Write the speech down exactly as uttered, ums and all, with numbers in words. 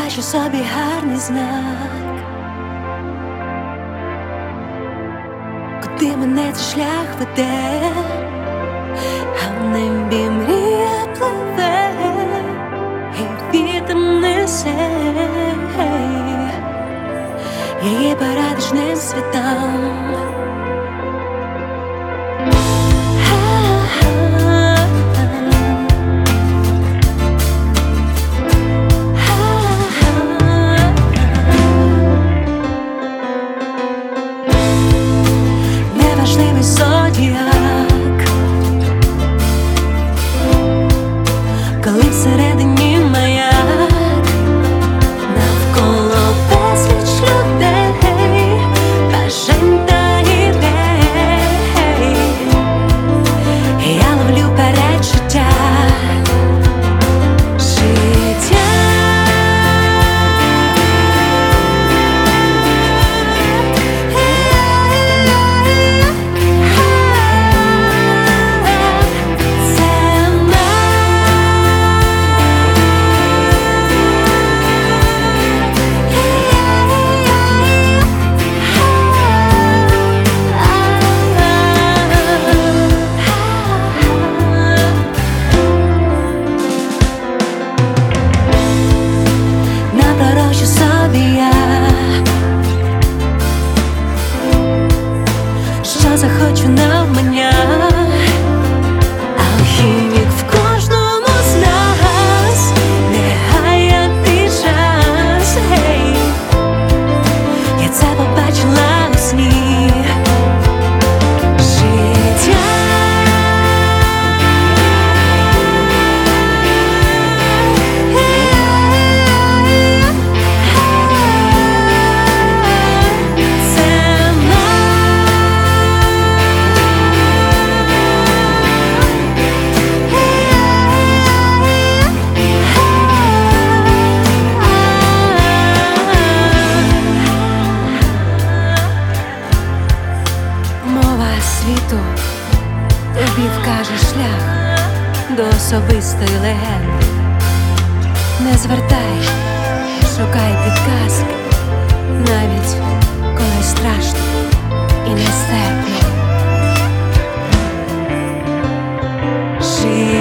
бачу собі гарний знак, куди мене цей шлях веде, а в небі мрія пливе, і вітер несе її парадичним світам. Неважливий зодіак, коли всередині маяк, навколо безліч людей, бажань та ідей. Я ловлю передчуття життя. Напророчу собі я, що захочу навмання, алхімік в кожному з нас, не гаяти час. Гей, я це побачила у сні. Життя світу тобі вкаже шлях до особистої легенди. Не звертай, шукай підказки, навіть коли страшно і нестерпно.